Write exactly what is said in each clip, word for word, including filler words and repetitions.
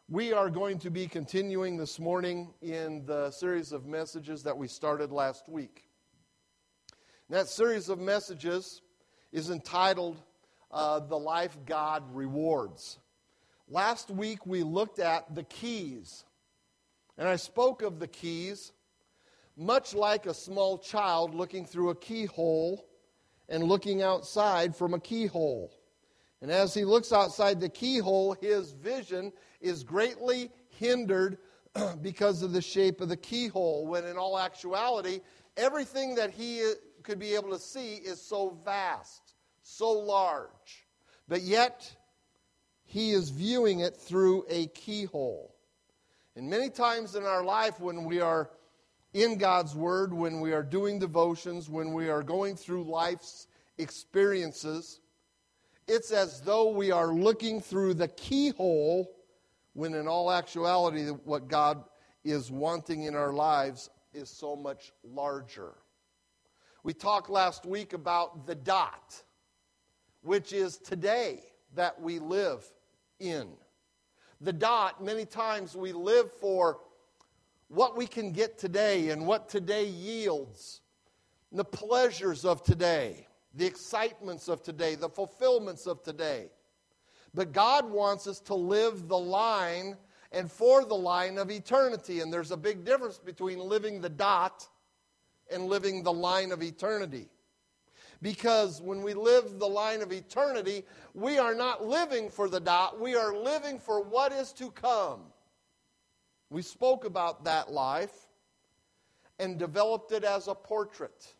We are going to be continuing this morning in the series of messages that we started last week. And that series of messages is entitled uh, The Life God Rewards. Last week we looked at the keys. And I spoke of the keys much like a small child looking through a keyhole and looking outside from a keyhole. And as he looks outside the keyhole, his vision is greatly hindered because of the shape of the keyhole, when in all actuality, everything that he could be able to see is so vast, so large. But yet, he is viewing it through a keyhole. And many times in our life when we are in God's Word, when we are doing devotions, when we are going through life's experiences, it's as though we are looking through the keyhole, when in all actuality what God is wanting in our lives is so much larger. We talked last week about the dot, which is today that we live in. The dot, many times we live for what we can get today and what today yields, the pleasures of today, the excitements of today, the fulfillments of today. But God wants us to live the line and for the line of eternity. And there's a big difference between living the dot and living the line of eternity. Because when we live the line of eternity, we are not living for the dot, we are living for what is to come. We spoke about that life and developed it as a portrait.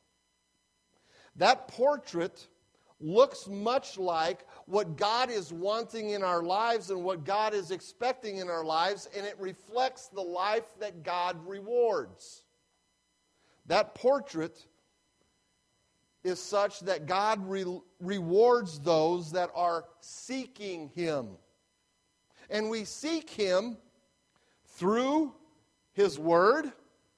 That portrait looks much like what God is wanting in our lives and what God is expecting in our lives, and it reflects the life that God rewards. That portrait is such that God re- rewards those that are seeking Him. And we seek Him through His Word.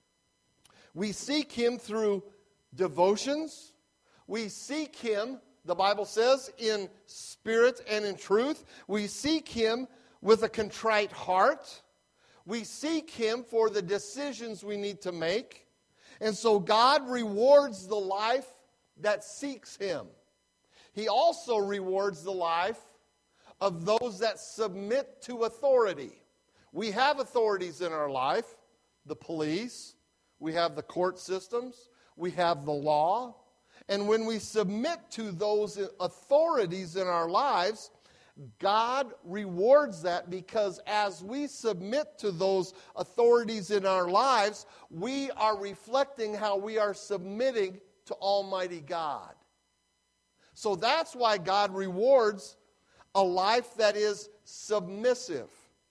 We seek Him through devotions. We seek Him, the Bible says, in spirit and in truth. We seek Him with a contrite heart. We seek Him for the decisions we need to make. And so God rewards the life that seeks Him. He also rewards the life of those that submit to authority. We have authorities in our life, the police, we have the court systems, we have the law. And when we submit to those authorities in our lives, God rewards that, because as we submit to those authorities in our lives, we are reflecting how we are submitting to Almighty God. So that's why God rewards a life that is submissive.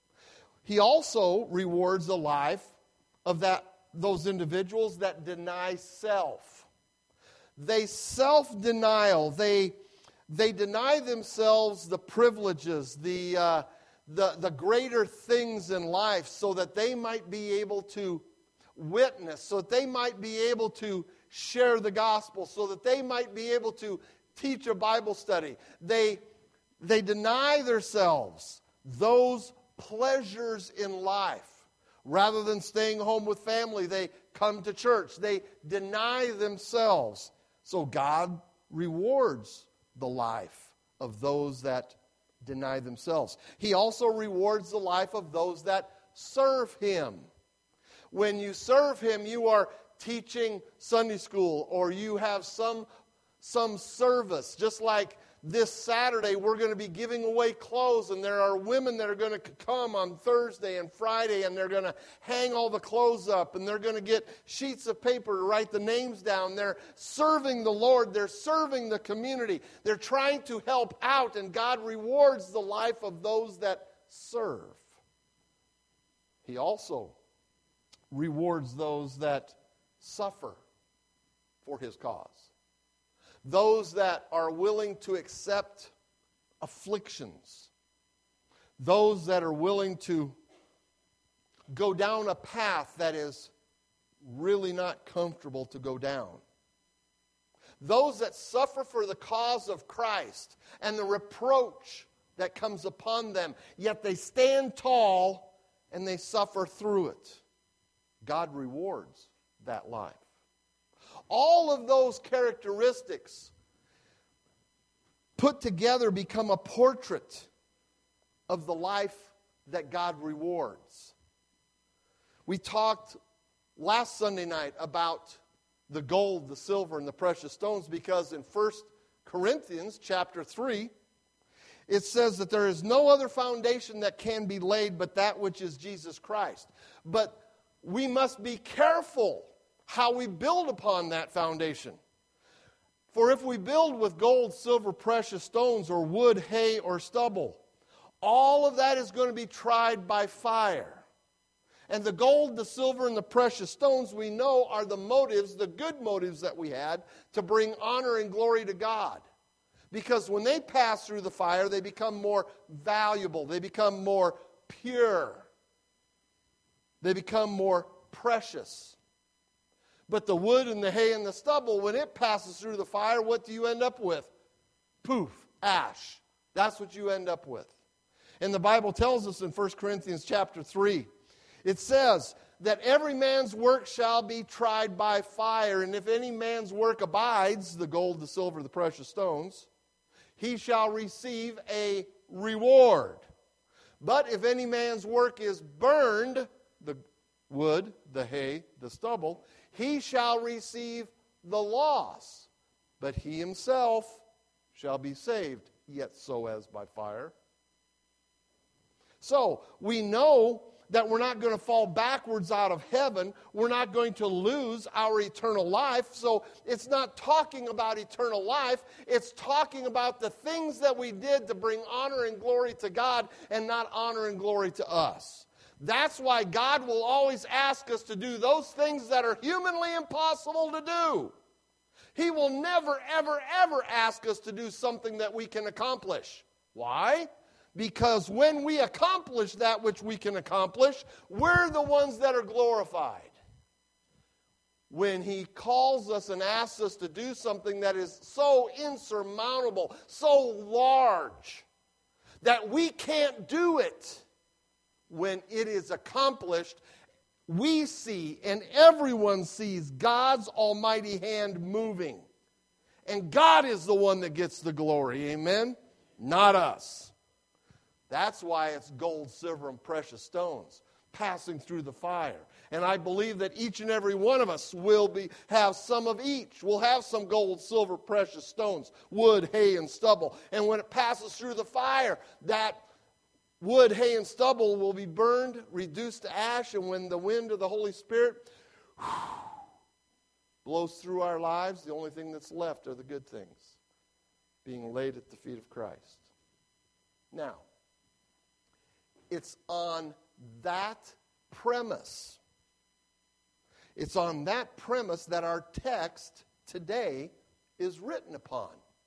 He also rewards a life of that those individuals that deny self. They self-denial. They, they deny themselves the privileges, the, uh, the, the greater things in life, so that they might be able to witness, so that they might be able to share the gospel, so that they might be able to teach a Bible study. They, they deny themselves those pleasures in life. Rather than staying home with family, they come to church. They deny themselves. So God rewards the life of those that deny themselves. He also rewards the life of those that serve Him. When you serve Him, you are teaching Sunday school, or you have some, some service. Just like this Saturday, we're going to be giving away clothes, and there are women that are going to come on Thursday and Friday, and they're going to hang all the clothes up, and they're going to get sheets of paper to write the names down. They're serving the Lord. They're serving the community. They're trying to help out, and God rewards the life of those that serve. He also rewards those that suffer for His cause. Those that are willing to accept afflictions. Those that are willing to go down a path that is really not comfortable to go down. Those that suffer for the cause of Christ and the reproach that comes upon them, yet they stand tall and they suffer through it, God rewards that life. All of those characteristics put together become a portrait of the life that God rewards. We talked last Sunday night about the gold, the silver, and the precious stones because in First Corinthians chapter three, it says that there is no other foundation that can be laid but that which is Jesus Christ. But we must be careful how we build upon that foundation. For if we build with gold, silver, precious stones, or wood, hay, or stubble, all of that is going to be tried by fire. And the gold, the silver, and the precious stones we know are the motives, the good motives that we had to bring honor and glory to God. Because when they pass through the fire, they become more valuable. They become more pure. They become more precious. But the wood and the hay and the stubble, when it passes through the fire, what do you end up with? Poof, ash. That's what you end up with. And the Bible tells us in First Corinthians chapter three, it says that every man's work shall be tried by fire, and if any man's work abides, the gold, the silver, the precious stones, he shall receive a reward. But if any man's work is burned, the wood, the hay, the stubble, he shall receive the loss, but he himself shall be saved, yet so as by fire. So, we know that we're not going to fall backwards out of heaven. We're not going to lose our eternal life. So, it's not talking about eternal life. It's talking about the things that we did to bring honor and glory to God and not honor and glory to us. That's why God will always ask us to do those things that are humanly impossible to do. He will never, ever, ever ask us to do something that we can accomplish. Why? Because when we accomplish that which we can accomplish, we're the ones that are glorified. When He calls us and asks us to do something that is so insurmountable, so large, that we can't do it, when it is accomplished, we see and everyone sees God's almighty hand moving. And God is the one that gets the glory, amen? Not us. That's why it's gold, silver, and precious stones passing through the fire. And I believe that each and every one of us will be have some of each. We'll have some gold, silver, precious stones, wood, hay, and stubble. And when it passes through the fire, that wood, hay, and stubble will be burned, reduced to ash, and when the wind of the Holy Spirit whew, blows through our lives, the only thing that's left are the good things being laid at the feet of Christ. Now, it's on that premise. It's on that premise that our text today is written upon.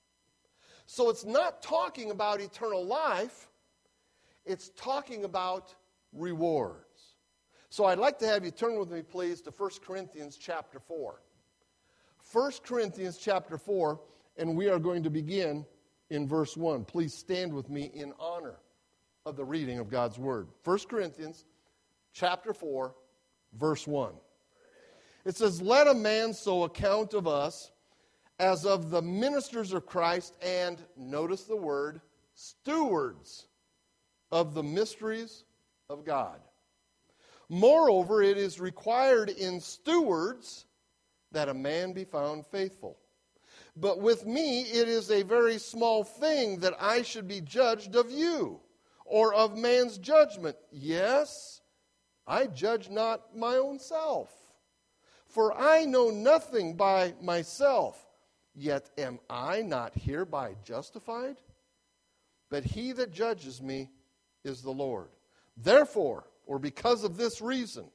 So it's not talking about eternal life. It's talking about rewards. So I'd like to have you turn with me, please, to First Corinthians chapter four. First Corinthians chapter four, and we are going to begin in verse one. Please stand with me in honor of the reading of God's Word. First Corinthians chapter four, verse one. It says, "Let a man so account of us as of the ministers of Christ and," notice the word, "stewards of the mysteries of God. Moreover, it is required in stewards that a man be found faithful. But with me it is a very small thing that I should be judged of you, or of man's judgment. Yes, I judge not my own self. For I know nothing by myself, yet am I not hereby justified? But he that judges me is the Lord. Therefore, or because of this reason,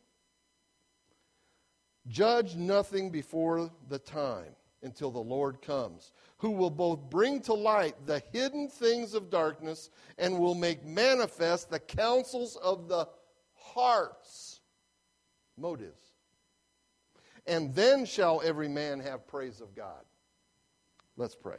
judge nothing before the time until the Lord comes, who will both bring to light the hidden things of darkness and will make manifest the counsels of the hearts, motives. And then shall every man have praise of God." Let's pray.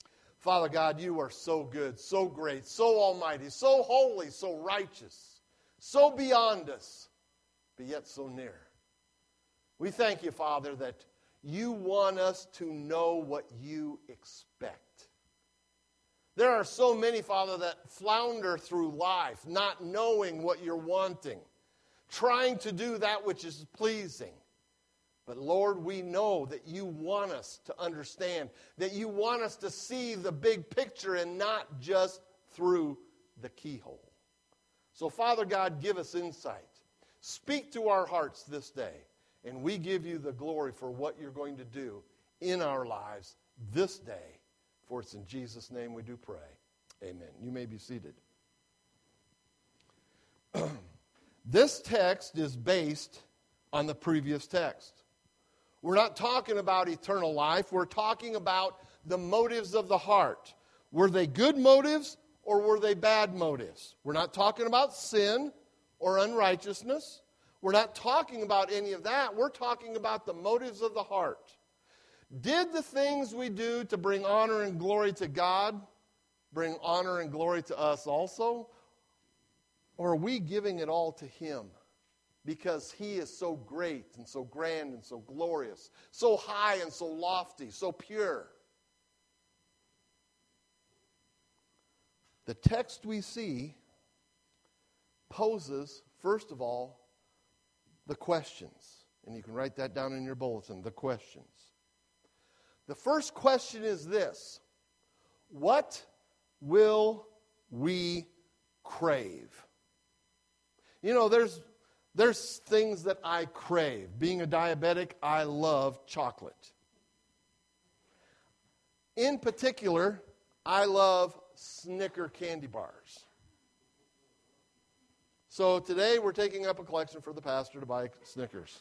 Father God, you are so good, so great, so almighty, so holy, so righteous. so beyond us, but yet so near. We thank you, Father, that you want us to know what you expect. There are so many, Father, that flounder through life, not knowing what you're wanting, trying to do that which is pleasing. But Lord, we know that you want us to understand, that you want us to see the big picture and not just through the keyhole. So, Father God, give us insight. Speak to our hearts this day, and we give you the glory for what you're going to do in our lives this day. For it's in Jesus' name we do pray. Amen. You may be seated. This text is based on the previous text. We're not talking about eternal life. We're talking about the motives of the heart. Were they good motives or were they bad motives? We're not talking about sin or unrighteousness. We're not talking about any of that. We're talking about the motives of the heart. Did the things we do to bring honor and glory to God bring honor and glory to us also? Or are we giving it all to Him because He is so great and so grand and so glorious, so high and so lofty, so pure? The text we see poses, first of all, the questions. And you can write that down in your bulletin, the questions. The first question is this: what will we crave? You know, there's there's things that I crave. Being a diabetic, I love chocolate. In particular, I love Snicker candy bars. So today we're taking up a collection for the pastor to buy Snickers.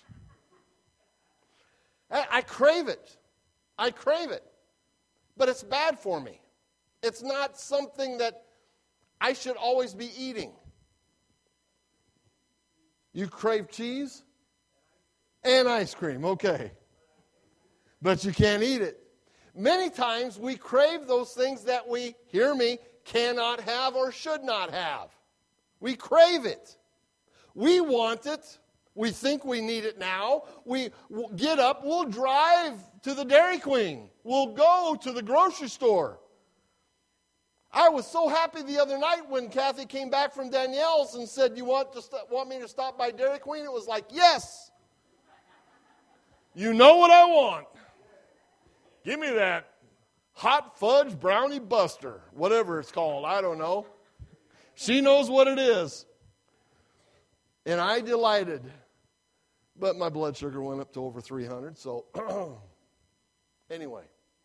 I, I crave it. I crave it. But it's bad for me. It's not something that I should always be eating. You crave cheese and ice cream, okay. But you can't eat it. Many times we crave those things that we, hear me, cannot have or should not have. We crave it. We want it. We think we need it now. We get up, we'll drive to the Dairy Queen. We'll go to the grocery store. I was so happy the other night when Kathy came back from Danielle's and said, you want to st- want me to stop by Dairy Queen? It was like, yes. You know what I want. Give me that hot fudge brownie buster, whatever it's called. I don't know. She knows what it is. And I delighted. But my blood sugar went up to over three hundred. So anyway.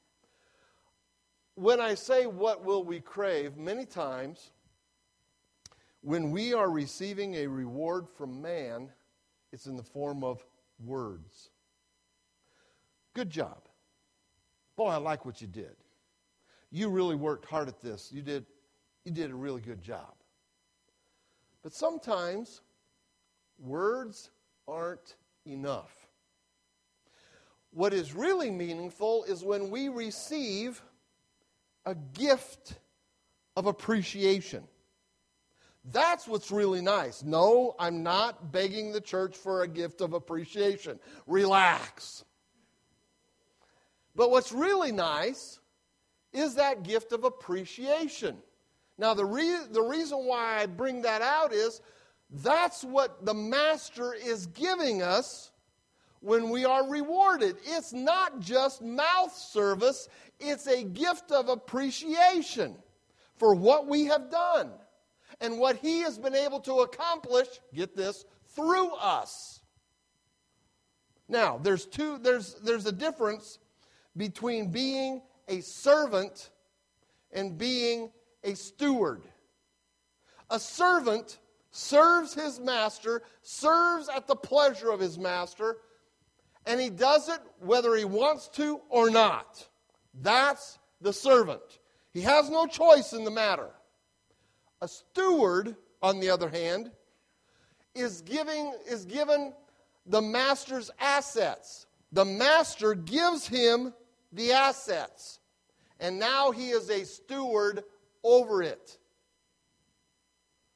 When I say what will we crave, many times when we are receiving a reward from man, it's in the form of words. Good job. Boy, I like what you did. You really worked hard at this. You did, you did a really good job. But sometimes words aren't enough. What is really meaningful is when we receive a gift of appreciation. That's what's really nice. No, I'm not begging the church for a gift of appreciation. Relax. But what's really nice is that gift of appreciation. Now, the, re- the reason why I bring that out is that's what the Master is giving us when we are rewarded. It's not just mouth service, it's a gift of appreciation for what we have done and what He has been able to accomplish, get this, through us. Now, there's two, there's, there's a difference between being a servant and being a steward. A servant serves his master, serves at the pleasure of his master, and he does it whether he wants to or not. That's the servant. He has no choice in the matter. A steward, on the other hand, is giving is given the master's assets. The master gives him the assets, and now he is a steward over it.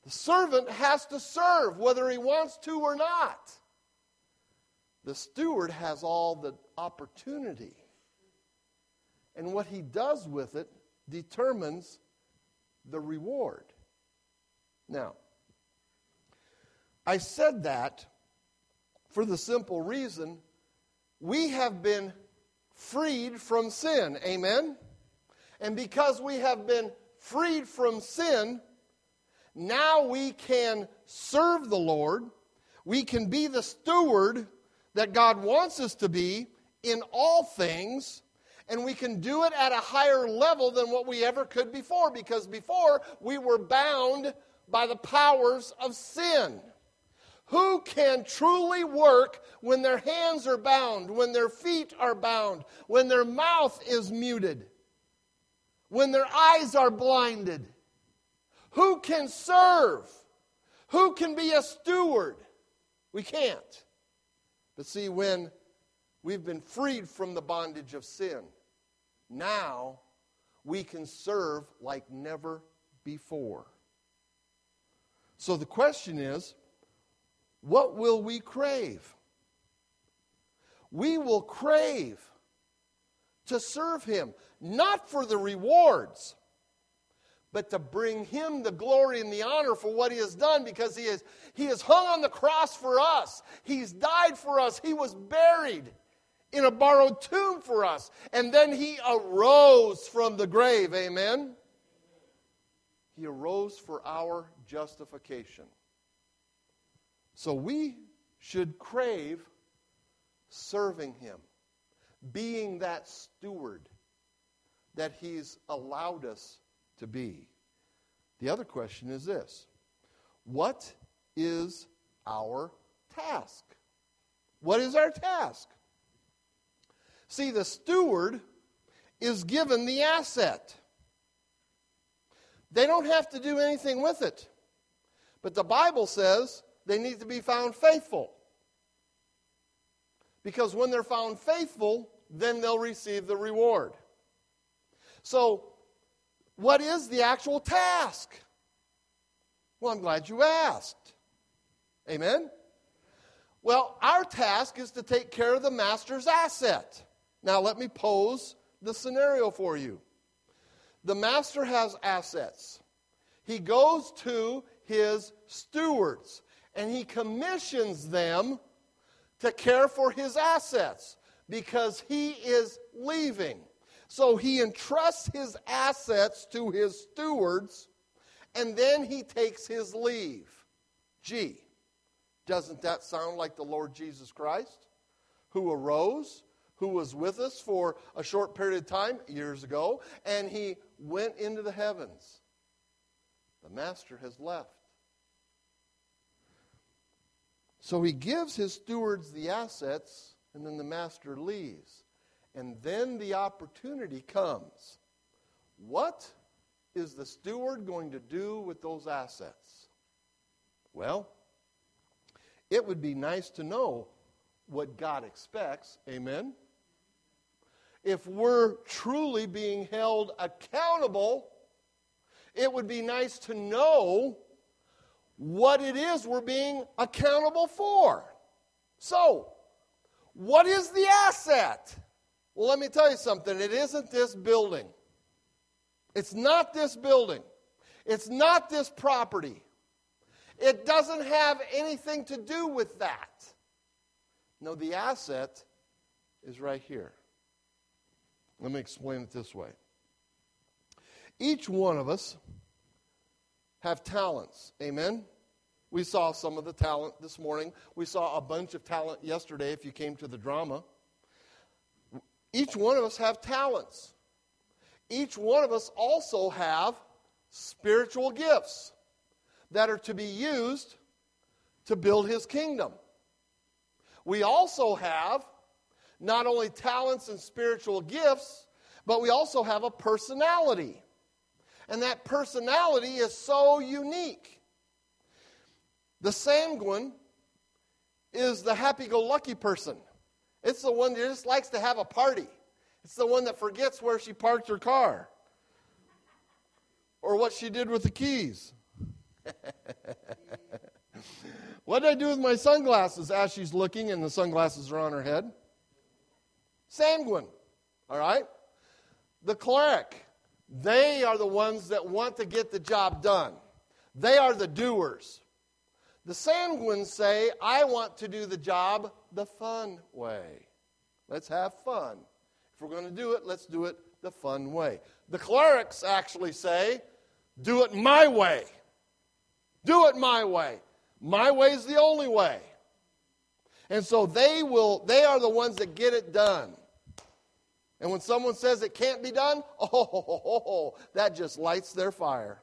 The servant has to serve whether he wants to or not. The steward has all the opportunity. And what he does with it determines the reward. Now, I said that for the simple reason we have been freed from sin. Amen? And because we have been freed from sin, now we can serve the Lord. We can be the steward that God wants us to be in all things. And we can do it at a higher level than what we ever could before. Because before, we were bound by the powers of sin. Who can truly work when their hands are bound, when their feet are bound, when their mouth is muted, when their eyes are blinded? Who can serve? Who can be a steward? We can't. But see, when we've been freed from the bondage of sin, now we can serve like never before. So the question is, what will we crave? We will crave to serve Him, not for the rewards, but to bring Him the glory and the honor for what He has done, because He is He is hung on the cross for us. He's died for us. He was buried in a borrowed tomb for us. And then He arose from the grave. Amen? He arose for our justification. So we should crave serving Him, being that steward that He's allowed us to be. The other question is this: what is our task? What is our task? See, the steward is given the asset. They don't have to do anything with it. But the Bible says they need to be found faithful. Because when they're found faithful, then they'll receive the reward. So, what is the actual task? Well, I'm glad you asked. Amen? Well, our task is to take care of the master's asset. Now, let me pose the scenario for you. The master has assets. He goes to his stewards, and he commissions them to care for his assets because he is leaving. So he entrusts his assets to his stewards, and then he takes his leave. Gee, doesn't that sound like the Lord Jesus Christ, who arose, who was with us for a short period of time years ago, and he went into the heavens? The master has left. So he gives his stewards the assets, and then the master leaves. And then the opportunity comes. What is the steward going to do with those assets? Well, it would be nice to know what God expects. Amen? If we're truly being held accountable, it would be nice to know what it is we're being accountable for. So, what is the asset? Well, let me tell you something. It isn't this building. It's not this building. It's not this property. It doesn't have anything to do with that. No, the asset is right here. Let me explain it this way. Each one of us have talents. Amen? We saw some of the talent this morning. We saw a bunch of talent yesterday if you came to the drama. Each one of us have talents. Each one of us also have spiritual gifts that are to be used to build His kingdom. We also have not only talents and spiritual gifts, but we also have a personality. And that personality is so unique. The sanguine is the happy-go-lucky person. It's the one that just likes to have a party. It's the one that forgets where she parked her car or what she did with the keys. What did I do with my sunglasses? As she's looking and the sunglasses are on her head. Sanguine. All right? The cleric. They are the ones that want to get the job done. They are the doers. The sanguines say, I want to do the job the fun way. Let's have fun. If we're going to do it, let's do it the fun way. The clerics actually say, do it my way. Do it my way. My way is the only way. And so they will, they are the ones that get it done. And when someone says it can't be done, oh, oh, oh, oh, oh, that just lights their fire.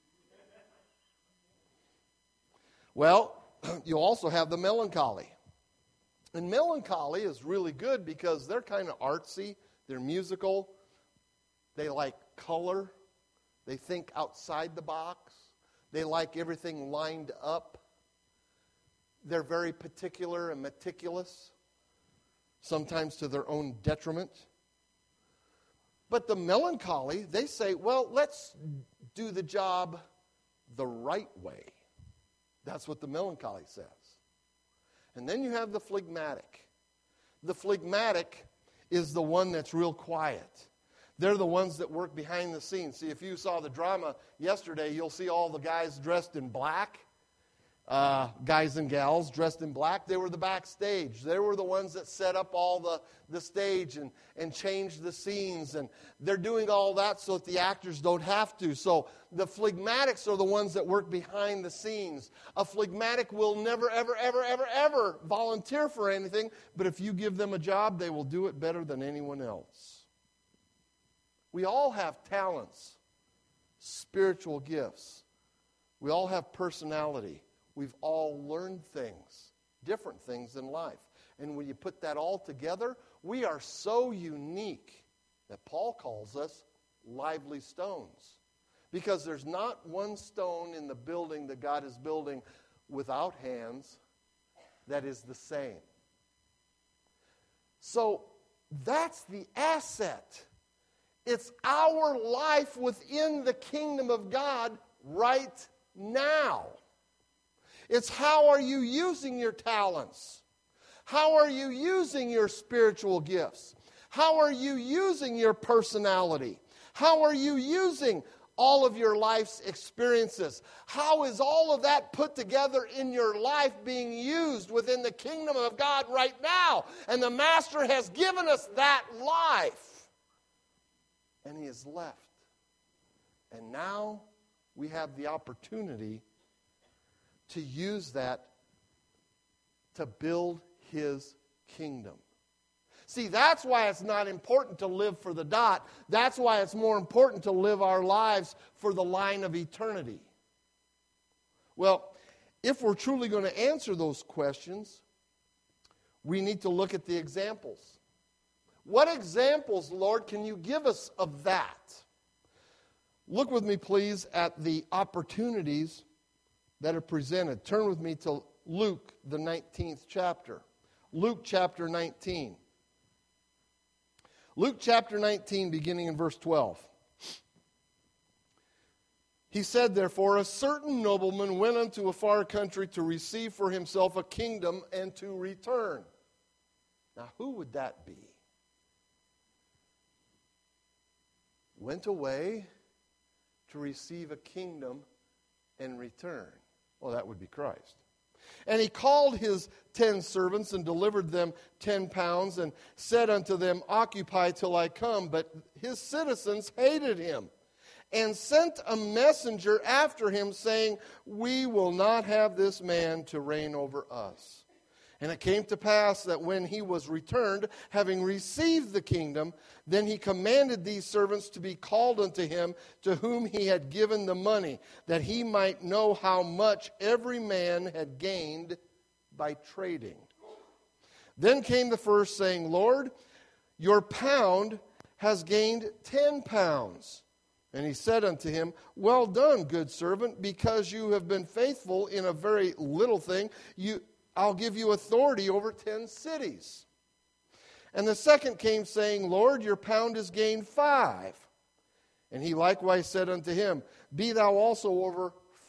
Well, you also have the melancholy. And melancholy is really good because they're kind of artsy, they're musical, they like color, they think outside the box, they like everything lined up. They're very particular and meticulous, sometimes to their own detriment. But the melancholy, they say, well, let's do the job the right way. That's what the melancholy says. And then you have the phlegmatic. The phlegmatic is the one that's real quiet. They're the ones that work behind the scenes. See, if you saw the drama yesterday, you'll see all the guys dressed in black. Uh, guys and gals dressed in black. They were the backstage. They were the ones that set up all the, the stage and, and changed the scenes. And they're doing all that so that the actors don't have to. So the phlegmatics are the ones that work behind the scenes. A phlegmatic will never, ever, ever, ever, ever volunteer for anything. But if you give them a job, they will do it better than anyone else. We all have talents, spiritual gifts. We all have personality. We've all learned things, different things in life. And when you put that all together, we are so unique that Paul calls us lively stones. Because there's not one stone in the building that God is building without hands that is the same. So that's the asset. It's our life within the kingdom of God right now. It's how are you using your talents? How are you using your spiritual gifts? How are you using your personality? How are you using all of your life's experiences? How is all of that put together in your life being used within the kingdom of God right now? And the Master has given us that life. And He has left. And now we have the opportunity to use that to build His kingdom. See, that's why it's not important to live for the dot. That's why it's more important to live our lives for the line of eternity. Well, if we're truly going to answer those questions, we need to look at the examples. What examples, Lord, can you give us of that? Look with me, please, at the opportunities that are presented. Turn with me to Luke, the nineteenth chapter. Luke chapter nineteen. Luke chapter nineteen, beginning in verse twelve. He said, therefore, a certain nobleman went unto a far country to receive for himself a kingdom and to return. Now, who would that be? Went away to receive a kingdom and return. Well, that would be Christ. And he called his ten servants and delivered them ten pounds and said unto them, occupy till I come. But his citizens hated him and sent a messenger after him, saying, we will not have this man to reign over us. And it came to pass that when he was returned, having received the kingdom, then he commanded these servants to be called unto him, to whom he had given the money, that he might know how much every man had gained by trading. Then came the first, saying, Lord, your pound has gained ten pounds. And he said unto him, well done, good servant, because you have been faithful in a very little thing, you I'll give you authority over ten cities. And the second came, saying, Lord, your pound is gained five. And he likewise said unto him, be thou also over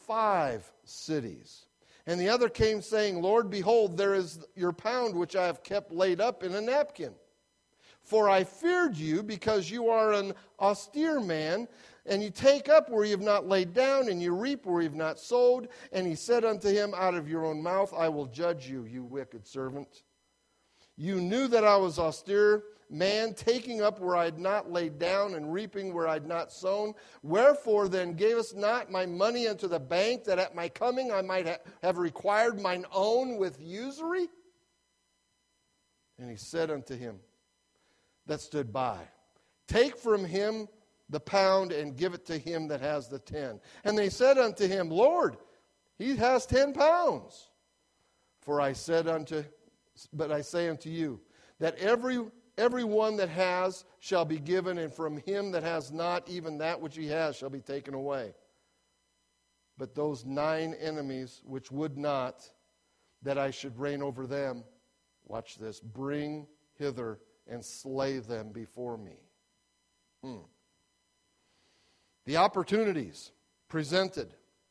five cities. And the other came, saying, Lord, behold, there is your pound which I have kept laid up in a napkin. For I feared you, because you are an austere man, and you take up where you have not laid down, and you reap where you have not sowed. And he said unto him, Out of your own mouth I will judge you, you wicked servant. You knew that I was austere man, taking up where I had not laid down, and reaping where I had not sown. Wherefore then gavest not my money unto the bank, that at my coming I might ha- have required mine own with usury? And he said unto him that stood by, Take from him the pound, and give it to him that has the ten. And they said unto him, Lord, he has ten pounds. For I said unto, but I say unto you, that every every one that has shall be given, and from him that has not, even that which he has shall be taken away. But those nine enemies which would not that I should reign over them, watch this, bring hither and slay them before me. Hmm. The opportunities presented.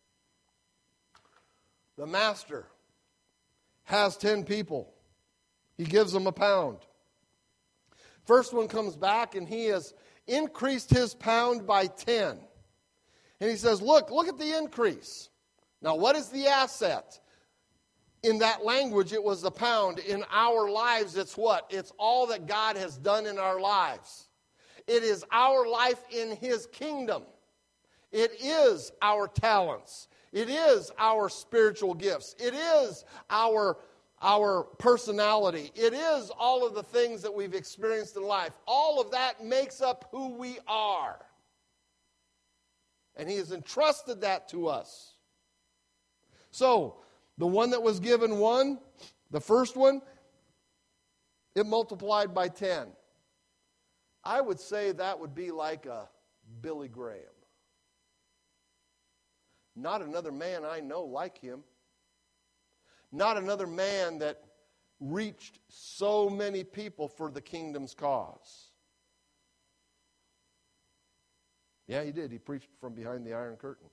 The master has ten people. He gives them a pound. First one comes back and he has increased his pound by ten. And he says, look, look at the increase. Now, what is the asset? In that language, it was the pound. In our lives, it's what? It's all that God has done in our lives. It is our life in His kingdom. It is our talents. It is our spiritual gifts. It is our, our personality. It is all of the things that we've experienced in life. All of that makes up who we are. And He has entrusted that to us. So, the one that was given one, the first one, it multiplied by ten. I would say that would be like a Billy Graham. Not another man I know like him. Not another man that reached so many people for the kingdom's cause. Yeah, he did. He preached from behind the Iron Curtain.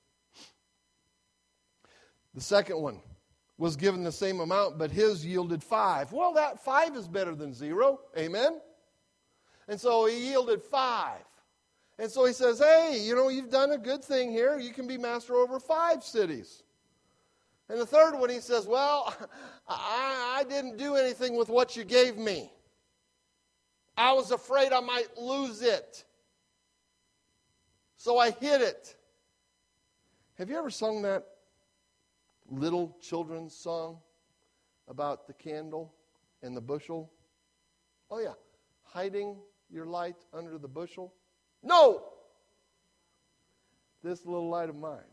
The second one was given the same amount, but his yielded five. Well, that five is better than zero. Amen? And so he yielded five. And so he says, hey, you know, you've done a good thing here. You can be master over five cities. And the third one, he says, well, I, I didn't do anything with what you gave me. I was afraid I might lose it. So I hid it. Have you ever sung that little children's song about the candle and the bushel? Oh, yeah. Hiding your light under the bushel? No! This little light of mine.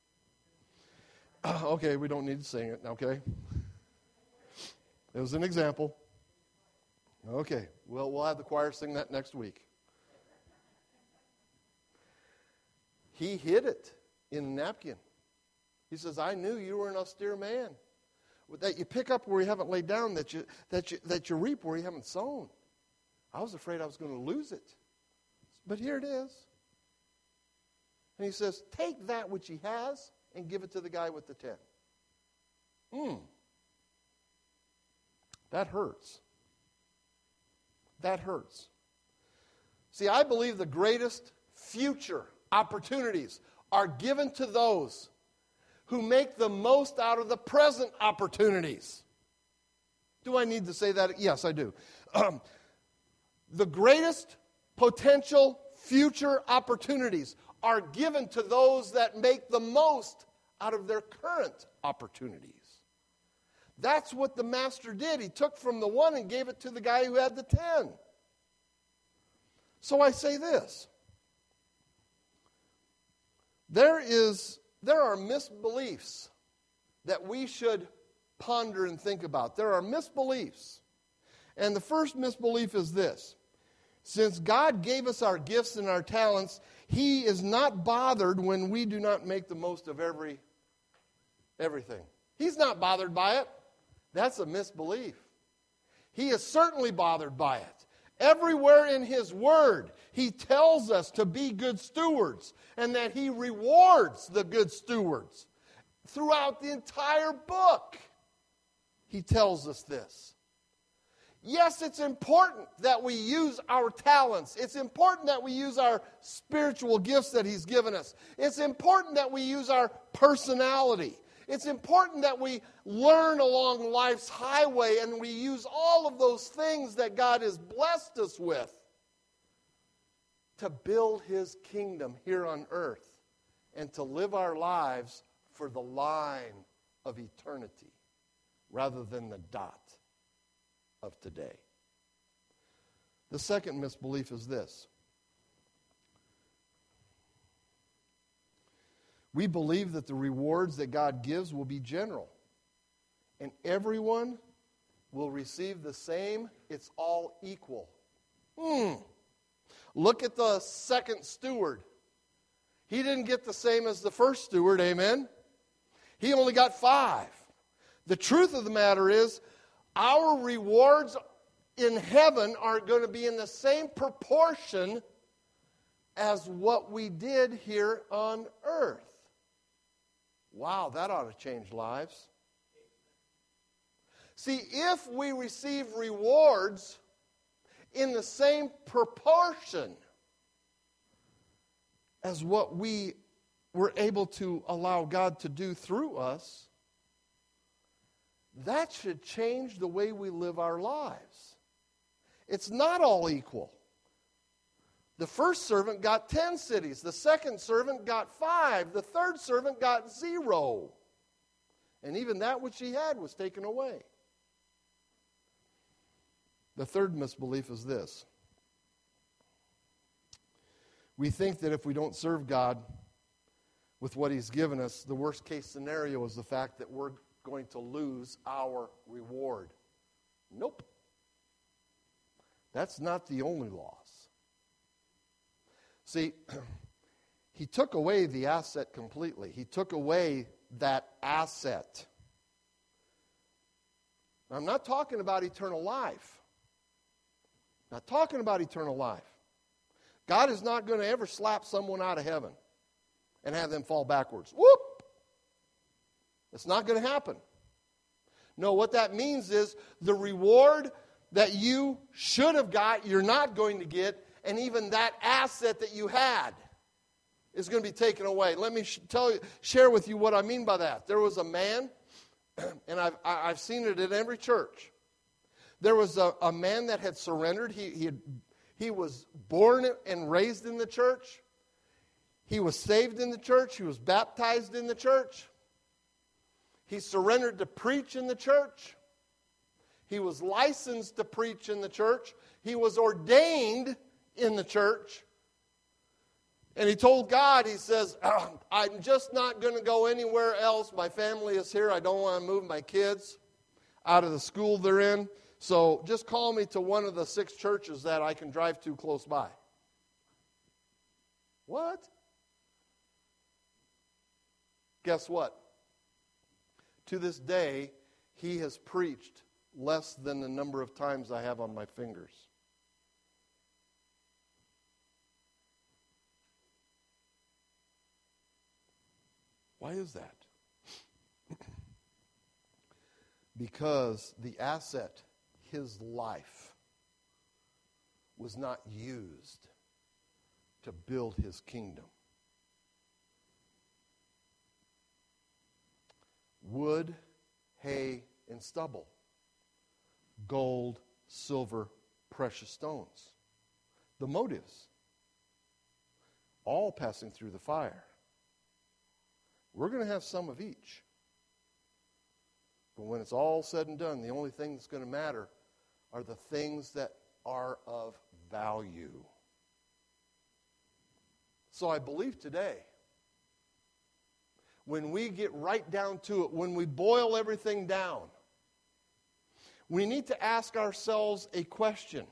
Uh, okay, we don't need to sing it, okay? It was an example. Okay, well, we'll have the choir sing that next week. He hid it in a napkin. He says, I knew you were an austere man. That you pick up where you haven't laid down, that you, that you, that you reap where you haven't sown. I was afraid I was going to lose it. But here it is. And he says, take that which he has and give it to the guy with the ten. Hmm. That hurts. That hurts. See, I believe the greatest future opportunities are given to those who make the most out of the present opportunities. Do I need to say that? Yes, I do. Um, the greatest potential future opportunities are given to those that make the most out of their current opportunities. That's what the master did. He took from the one and gave it to the guy who had the ten. So I say this. There is, there are misbeliefs that we should ponder and think about. There are misbeliefs. And the first misbelief is this. Since God gave us our gifts and our talents, He is not bothered when we do not make the most of every everything. He's not bothered by it. That's a misbelief. He is certainly bothered by it. Everywhere in His Word, He tells us to be good stewards and that He rewards the good stewards. throughout the entire book, he tells us this. Yes, it's important that we use our talents. It's important that we use our spiritual gifts that he's given us. It's important that we use our personality. It's important that we learn along life's highway and we use all of those things that God has blessed us with to build his kingdom here on earth and to live our lives for the line of eternity rather than the dot of today. The second misbelief is this. We believe that the rewards that God gives will be general, and everyone will receive the same. It's all equal. Hmm. Look at the second steward. He didn't get the same as the first steward, amen? He only got five. The truth of the matter is, our rewards in heaven are going to be in the same proportion as what we did here on earth. Wow, that ought to change lives. See, if we receive rewards in the same proportion as what we were able to allow God to do through us, that should change the way we live our lives. It's not all equal. The first servant got ten cities. The second servant got five. The third servant got zero. And even that which he had was taken away. The third misbelief is this. We think that if we don't serve God with what he's given us, the worst case scenario is the fact that we're going to lose our reward. Nope. That's not the only loss. See, he took away the asset completely. He took away that asset. I'm not talking about eternal life. Not talking about eternal life. God is not going to ever slap someone out of heaven and have them fall backwards. Whoop! It's not going to happen. No, what that means is the reward that you should have got, you're not going to get, and even that asset that you had is going to be taken away. Let me sh- tell you, share with you what I mean by that. There was a man, and I've I've seen it in every church. There was a, a man that had surrendered. He he had, he was born and raised in the church. He was saved in the church. He was baptized in the church. He surrendered to preach in the church. He was licensed to preach in the church. He was ordained in the church. And he told God, he says, oh, I'm just not going to go anywhere else. My family is here. I don't want to move my kids out of the school they're in. So just call me to one of the six churches that I can drive to close by. What? Guess what? To this day, he has preached less than the number of times I have on my fingers. Why is that? Because the asset, his life, was not used to build his kingdom. Wood, hay, and stubble. Gold, silver, precious stones. The motives. All passing through the fire. We're going to have some of each. But when it's all said and done, the only thing that's going to matter are the things that are of value. So I believe today, when we get right down to it, when we boil everything down, we need to ask ourselves a question.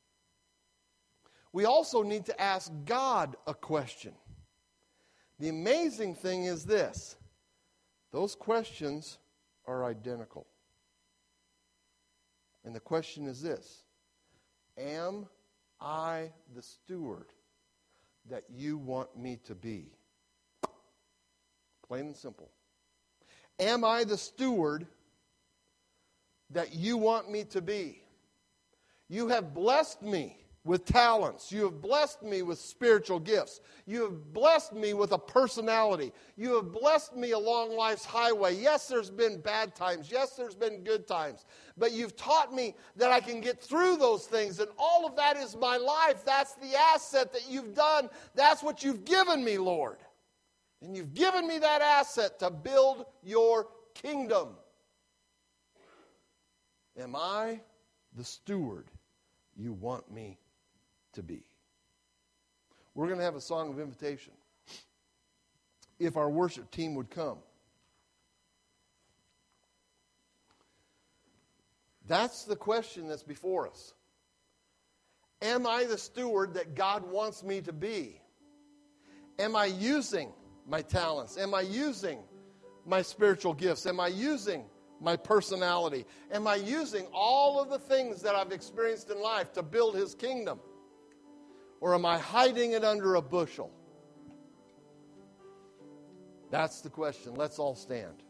We also need to ask God a question. The amazing thing is this. Those questions are identical. And the question is this. Am I the steward that you want me to be? Plain and simple. Am I the steward that you want me to be? You have blessed me with talents. You have blessed me with spiritual gifts. You have blessed me with a personality. You have blessed me along life's highway. Yes, there's been bad times. Yes, there's been good times. But you've taught me that I can get through those things, and all of that is my life. That's the asset that you've done. That's what you've given me, Lord. And you've given me that asset to build your kingdom. Am I the steward you want me to be? We're going to have a song of invitation. If our worship team would come. That's the question that's before us. Am I the steward that God wants me to be? Am I using my talents? Am I using my spiritual gifts? Am I using my personality? Am I using all of the things that I've experienced in life to build His kingdom? Or am I hiding it under a bushel? That's the question. Let's all stand.